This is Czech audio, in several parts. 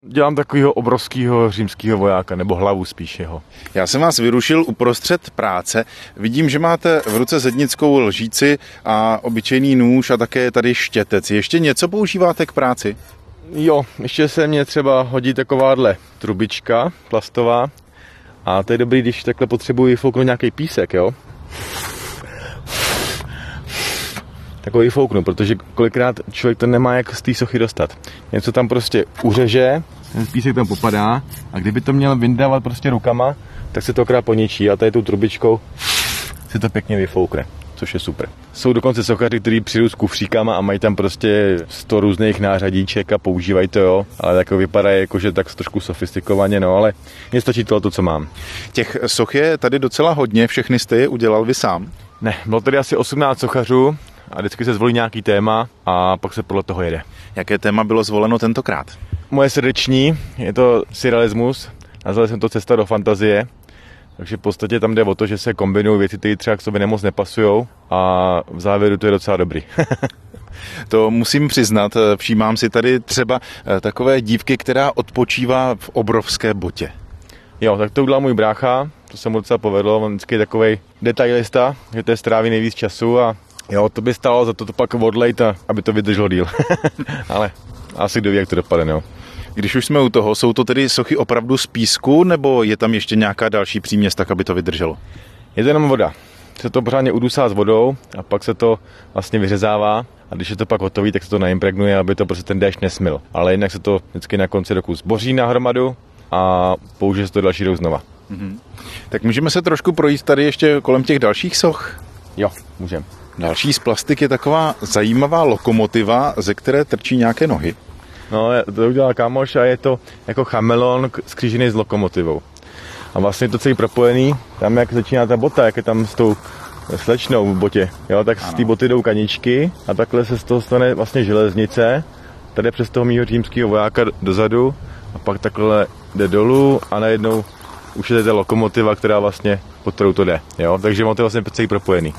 Dělám takového obrovského římského vojáka, nebo hlavu spíš jeho. Já jsem vás vyrušil uprostřed práce. Vidím, že máte v ruce zednickou lžíci a obyčejný nůž a také tady štětec. Ještě něco používáte k práci? Jo, ještě se mě třeba hodí takováhle trubička plastová a to je dobrý, když takhle potřebuji vyfouknout nějaký písek, jo. Takový fouknu, protože kolikrát člověk to nemá jak z té sochy dostat. Něco tam prostě uřeže, ten písek tam popadá a kdyby to měl vyndávat prostě rukama, tak se to akorát poničí a tady tou trubičkou se to pěkně vyfoukne, což je super. Jsou dokonce sochaři, kteří přijdou s kufříkama a mají tam prostě 100 různých nářadíček a používají to, jo, ale tak vypadá jakože tak trošku sofistikovaně, no, ale mně stačí to, co mám. Těch soch je tady docela hodně, všechny jste je udělal vy sám? Ne, bylo tady asi 18 sochařů a vždycky se zvolí nějaký téma a pak se podle toho jede. Jaké téma bylo zvoleno tentokrát? Moje srdeční, je to surrealismus, nazval jsem to Cesta do fantazie, takže v podstatě tam jde o to, že se kombinují věci, které třeba k sobě nemoc nepasujou a v závěru to je docela dobrý. To musím přiznat, všímám si tady třeba takové dívky, která odpočívá v obrovské botě. Jo, tak to udělal můj brácha, to se mu docela povedlo, on vždycky je takovej detailista, že to je stráví nejvíc času a jo, to by stálo za to pak odlejt, aby to vydrželo díl. Ale asi kdo ví, jak to dopadne, jo. Když už jsme u toho, jsou to tedy sochy opravdu z písku, nebo je tam ještě nějaká další příměs, tak aby to vydrželo? Je to jenom voda. Se to pořádně udusá s vodou a pak se to vlastně vyřezává a když je to pak hotový, tak se to naimpregnuje, aby to prostě ten déšť nesmyl. Ale jinak se to vždycky na konci roku zboří na hromadu a použije se to další rok znova. Tak můžeme se trošku projít tady ještě kolem těch dalších soch? Jo, můžeme. Další z plastik je taková zajímavá lokomotiva, ze které trčí nějaké nohy. No, to udělal kámoš a je to jako chameleon skřížený s lokomotivou. A vlastně je to celý propojený, tam jak začíná ta bota, jak je tam s tou slečnou v botě, jo, tak z té boty jdou kaničky a takhle se z toho stane vlastně železnice, tady přes toho mýho římského vojáka dozadu a pak takhle jde dolů a najednou už je ta lokomotiva, která vlastně pod kterou to jde, jo, takže on to je vlastně celý propojený.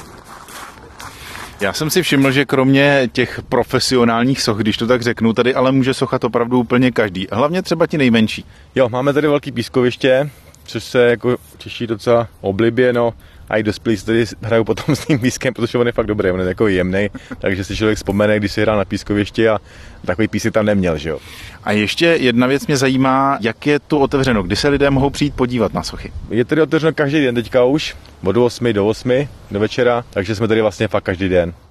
Já jsem si všiml, že kromě těch profesionálních soch, když to tak řeknu, tady ale může sochat opravdu úplně každý. Hlavně třeba ti nejmenší. Jo, máme tady velký pískoviště, což se jako Češi docela oblibě, no a i dospělí se tady hrajou potom s tím pískem, protože on je fakt dobrý, on je takový jemnej, takže si člověk vzpomene, když si hrál na pískovišti a takový písek tam neměl, že jo. A ještě jedna věc mě zajímá, jak je tu otevřeno, kdy se lidé mohou přijít podívat na sochy. Je tady otevřeno každý den teďka už, od 8 do 8 do večera, takže jsme tady vlastně fakt každý den.